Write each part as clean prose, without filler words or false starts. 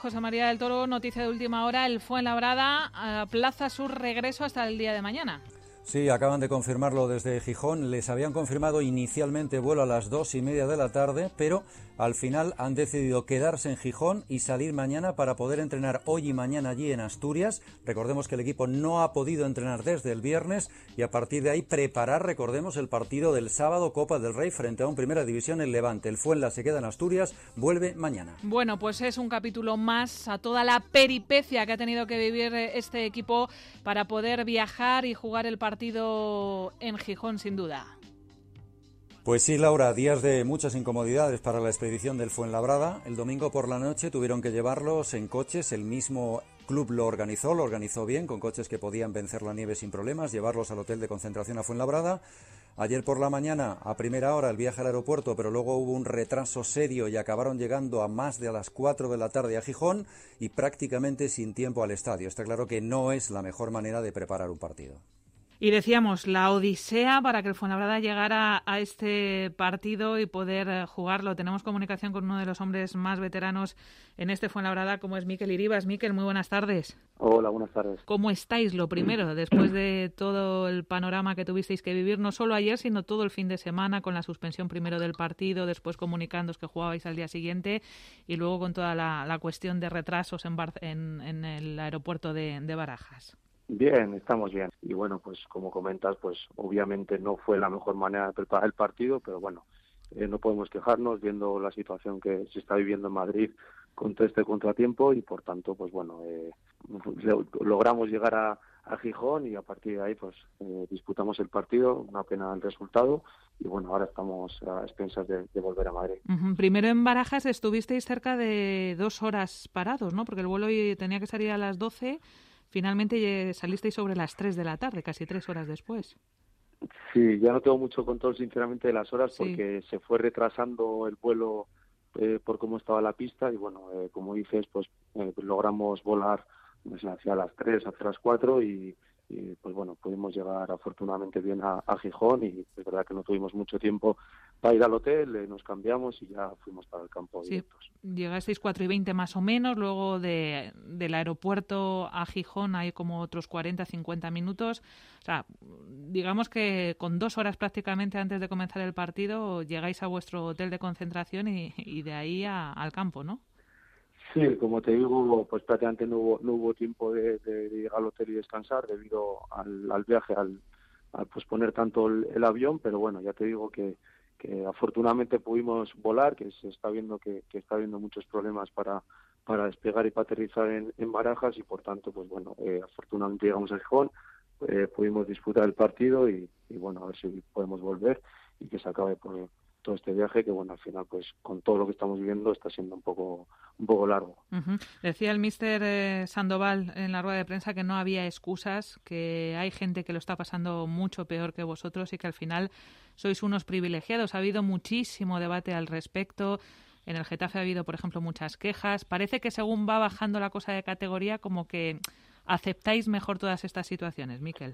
José María del Toro, noticia de última hora, el Fuenlabrada aplaza su regreso hasta el día de mañana. Sí, acaban de confirmarlo desde Gijón. Les habían confirmado inicialmente vuelo a las 2:30 de la tarde, pero al final han decidido quedarse en Gijón y salir mañana para poder entrenar hoy y mañana allí en Asturias. Recordemos que el equipo no ha podido entrenar desde el viernes y a partir de ahí preparar, recordemos, el partido del sábado, Copa del Rey, frente a un Primera División, el Levante. El Fuenla se queda en Asturias, vuelve mañana. Bueno, pues es un capítulo más a toda la peripecia que ha tenido que vivir este equipo para poder viajar y jugar el partido en Gijón, sin duda. Pues sí, Laura, días de muchas incomodidades para la expedición del Fuenlabrada. El domingo por la noche tuvieron que llevarlos en coches. El mismo club lo organizó bien, con coches que podían vencer la nieve sin problemas, llevarlos al hotel de concentración a Fuenlabrada. Ayer por la mañana, a primera hora, el viaje al aeropuerto, pero luego hubo un retraso serio y acabaron llegando a más de las 4 de la tarde a Gijón y prácticamente sin tiempo al estadio. Está claro que no es la mejor manera de preparar un partido. Y decíamos, la odisea para que el Fuenlabrada llegara a este partido y poder jugarlo. Tenemos comunicación con uno de los hombres más veteranos en este Fuenlabrada, como es Mikel Iribas. Mikel, muy buenas tardes. Hola, buenas tardes. ¿Cómo estáis, lo primero, después de todo el panorama que tuvisteis que vivir, no solo ayer, sino todo el fin de semana, con la suspensión primero del partido, después comunicándoos que jugabais al día siguiente y luego con toda la cuestión de retrasos en el aeropuerto de Barajas? Bien, estamos bien. Y bueno, pues como comentas, pues obviamente no fue la mejor manera de preparar el partido, pero bueno, no podemos quejarnos viendo la situación que se está viviendo en Madrid con todo este contratiempo y por tanto, pues bueno, logramos llegar a Gijón y a partir de ahí pues disputamos el partido, una pena el resultado y bueno, ahora estamos a expensas de volver a Madrid. Uh-huh. Primero en Barajas estuvisteis cerca de 2 horas parados, ¿no? Porque el vuelo tenía que salir a las 12. Finalmente salisteis sobre las 3 de la tarde, casi 3 horas después. Sí, ya no tengo mucho control, sinceramente, de las horas, sí, porque se fue retrasando el vuelo por cómo estaba la pista y, bueno, como dices, pues logramos volar hacia las 3, hacia las 4 y pues bueno, pudimos llegar afortunadamente bien a Gijón y es verdad que no tuvimos mucho tiempo para ir al hotel, nos cambiamos y ya fuimos para el campo directos. Llegasteis 4:20 más o menos, luego del aeropuerto a Gijón hay como otros 40-50 minutos. O sea, digamos que con 2 horas prácticamente antes de comenzar el partido llegáis a vuestro hotel de concentración y de ahí al campo, ¿no? Sí, como te digo, pues prácticamente no hubo tiempo de llegar al hotel y descansar debido al viaje, al posponer tanto el avión, pero bueno, ya te digo que afortunadamente pudimos volar, que se está viendo que está habiendo muchos problemas para despegar y para aterrizar en Barajas y por tanto, pues bueno, afortunadamente llegamos a Gijón, pudimos disputar el partido y bueno, a ver si podemos volver y que se acabe por todo este viaje que bueno, al final pues con todo lo que estamos viviendo está siendo un poco largo. Uh-huh. Decía el míster Sandoval en la rueda de prensa que no había excusas, que hay gente que lo está pasando mucho peor que vosotros y que al final sois unos privilegiados. Ha habido muchísimo debate al respecto. En el Getafe ha habido, por ejemplo, muchas quejas. Parece que según va bajando la cosa de categoría, como que aceptáis mejor todas estas situaciones, Mikel.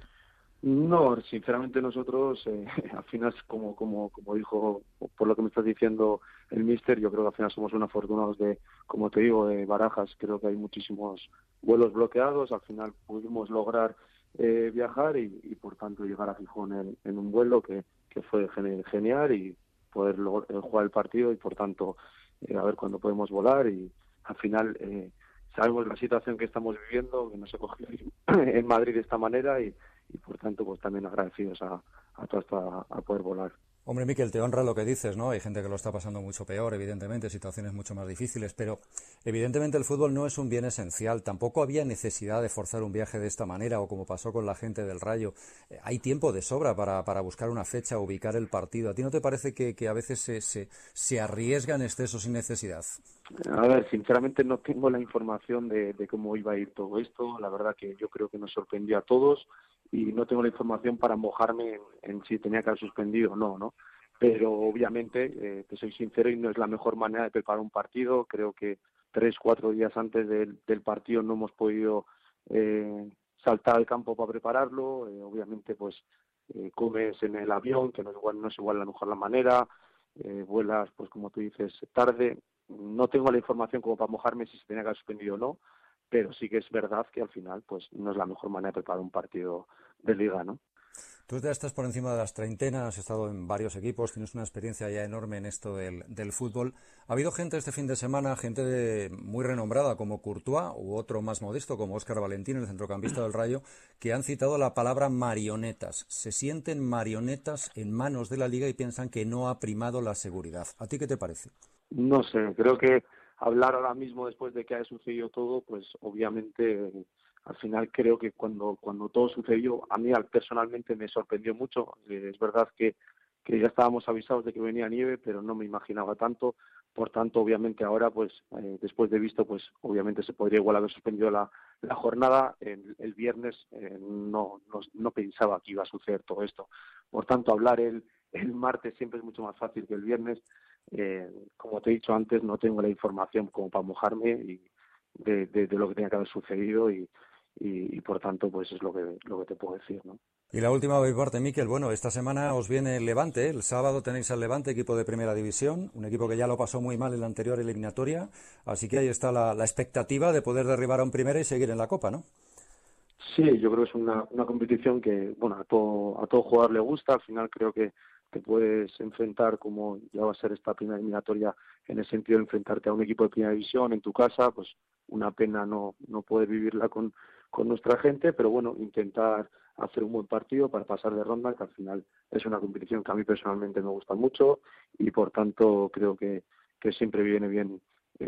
No, sinceramente nosotros, al final, como dijo, por lo que me estás diciendo el míster, yo creo que al final somos unos afortunados como te digo, de Barajas. Creo que hay muchísimos vuelos bloqueados. Al final pudimos lograr viajar y por tanto llegar a Gijón en un vuelo que fue genial y poder jugar el partido y por tanto a ver cuándo podemos volar y al final sabemos la situación que estamos viviendo, que no se cogió en Madrid de esta manera y por tanto pues también agradecidos a poder volar. Hombre, Mikel, te honra lo que dices, ¿no? Hay gente que lo está pasando mucho peor, evidentemente, situaciones mucho más difíciles, pero evidentemente el fútbol no es un bien esencial. Tampoco había necesidad de forzar un viaje de esta manera o como pasó con la gente del Rayo. Hay tiempo de sobra para buscar una fecha, ubicar el partido. ¿A ti no te parece que a veces se arriesga en exceso sin necesidad? A ver, sinceramente no tengo la información de cómo iba a ir todo esto. La verdad que yo creo que nos sorprendió a todos y no tengo la información para mojarme en si tenía que haber suspendido o no. Pero obviamente, te soy sincero, y no es la mejor manera de preparar un partido. Creo que 3-4 días antes del partido no hemos podido saltar al campo para prepararlo. Obviamente, pues comes en el avión, que no es igual a lo mejor la manera. Vuelas, pues como tú dices, tarde. no tengo la información como para mojarme si se tenía que haber suspendido o no, pero sí que es verdad que al final pues no es la mejor manera de preparar un partido de liga, ¿no? Tú ya estás por encima de las treintenas, has estado en varios equipos, tienes una experiencia ya enorme en esto del fútbol. ¿Ha habido gente este fin de semana, gente muy renombrada como Courtois u otro más modesto como Óscar Valentín, el centrocampista del Rayo, que han citado la palabra marionetas? Se sienten marionetas en manos de la Liga y piensan que no ha primado la seguridad. ¿A ti qué te parece? No sé, creo que hablar ahora mismo después de que haya sucedido todo, pues obviamente al final creo que cuando todo sucedió, a mí personalmente me sorprendió mucho. Es verdad que ya estábamos avisados de que venía nieve, pero no me imaginaba tanto. Por tanto, obviamente ahora, pues después de visto, pues obviamente se podría igual haber suspendido la jornada. El viernes no pensaba que iba a suceder todo esto. Por tanto, hablar el martes siempre es mucho más fácil que el viernes. Como te he dicho antes, no tengo la información como para mojarme y de lo que tenía que haber sucedido y por tanto pues es lo que te puedo decir, ¿no? Y la última por mi parte, Mikel, bueno, esta semana os viene el Levante, el sábado tenéis al Levante, equipo de Primera División, un equipo que ya lo pasó muy mal en la anterior eliminatoria, así que ahí está la expectativa de poder derribar a un Primera y seguir en la Copa, ¿no? Sí, yo creo que es una competición que, bueno, a todo jugador le gusta. Al final creo que te puedes enfrentar, como ya va a ser esta primera eliminatoria, en el sentido de enfrentarte a un equipo de primera división en tu casa. Pues una pena no poder vivirla con nuestra gente, pero bueno, intentar hacer un buen partido para pasar de ronda, que al final es una competición que a mí personalmente me gusta mucho y por tanto creo que siempre viene bien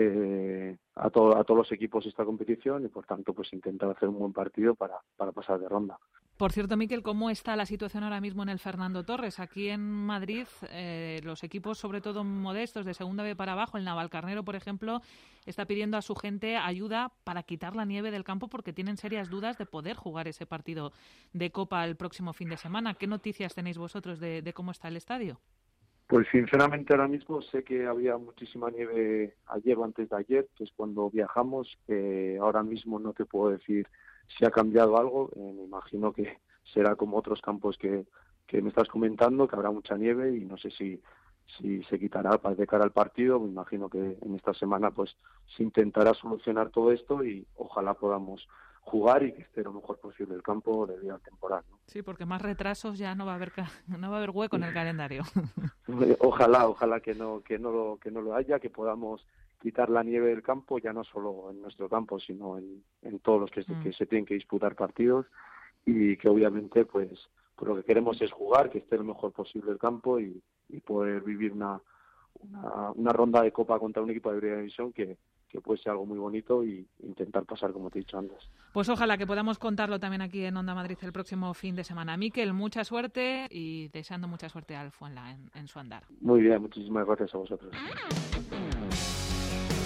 a todos los equipos esta competición y por tanto pues intentar hacer un buen partido para pasar de ronda. Por cierto, Mikel, ¿cómo está la situación ahora mismo en el Fernando Torres? Aquí en Madrid, los equipos, sobre todo modestos, de segunda B para abajo, el Navalcarnero, por ejemplo, está pidiendo a su gente ayuda para quitar la nieve del campo porque tienen serias dudas de poder jugar ese partido de Copa el próximo fin de semana. ¿Qué noticias tenéis vosotros de cómo está el estadio? Pues sinceramente ahora mismo sé que había muchísima nieve ayer o antes de ayer, que es cuando viajamos. Ahora mismo no te puedo decir si ha cambiado algo. Me imagino que será como otros campos que me estás comentando, que habrá mucha nieve y no sé si se quitará de cara al partido. Me imagino que en esta semana pues se intentará solucionar todo esto y ojalá podamos jugar y que esté lo mejor posible el campo debido al temporal, ¿no? Sí, porque más retrasos ya no va a haber hueco en el calendario. Ojalá que no lo haya, que podamos quitar la nieve del campo, ya no solo en nuestro campo, sino en todos los que se tienen que disputar partidos y que obviamente pues lo que queremos es jugar, que esté lo mejor posible el campo y poder vivir una ronda de Copa contra un equipo de Primera División que puede ser algo muy bonito y intentar pasar como te he dicho antes. Pues ojalá que podamos contarlo también aquí en Onda Madrid el próximo fin de semana. Mikel, mucha suerte y deseando mucha suerte al Fuenla en su andar. Muy bien, muchísimas gracias a vosotros.